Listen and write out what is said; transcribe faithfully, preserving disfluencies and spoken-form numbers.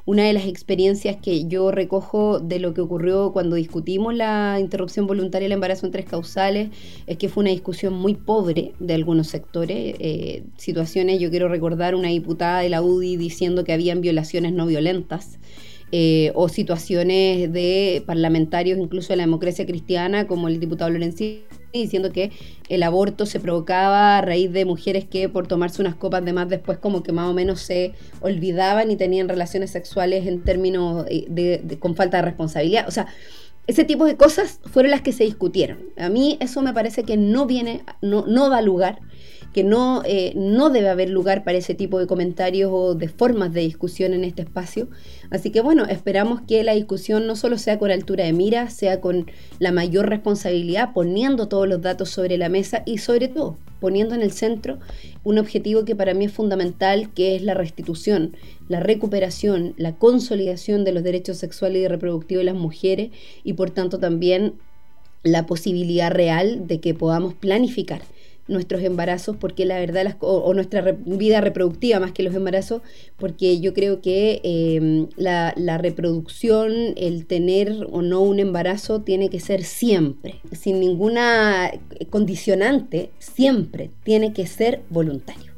una de las experiencias que yo recojo de lo que ocurrió cuando discutimos la interrupción voluntaria del embarazo en tres causales es que fue una discusión muy pobre de algunos sectores. Eh, situaciones, yo quiero recordar una diputada de la U D I diciendo que habían violaciones no violentas. Eh, o situaciones de parlamentarios incluso de la democracia cristiana como el diputado Lorenzini diciendo que el aborto se provocaba a raíz de mujeres que por tomarse unas copas de más después como que más o menos se olvidaban y tenían relaciones sexuales en términos de, de, de, con falta de responsabilidad. O sea, ese tipo de cosas fueron las que se discutieron. A mí eso me parece que no viene, no, no da lugar, que no, eh, no debe haber lugar para ese tipo de comentarios o de formas de discusión en este espacio. Así que bueno, esperamos que la discusión no solo sea con altura de mira, sea con la mayor responsabilidad, poniendo todos los datos sobre la mesa y sobre todo poniendo en el centro un objetivo que para mí es fundamental, que es la restitución, la recuperación, la consolidación de los derechos sexuales y reproductivos de las mujeres y por tanto también la posibilidad real de que podamos planificar nuestros embarazos, porque la verdad, las, o, o nuestra re, vida reproductiva más que los embarazos, porque yo creo que eh, la, la reproducción, el tener o no un embarazo tiene que ser siempre, sin ninguna condicionante, siempre tiene que ser voluntario.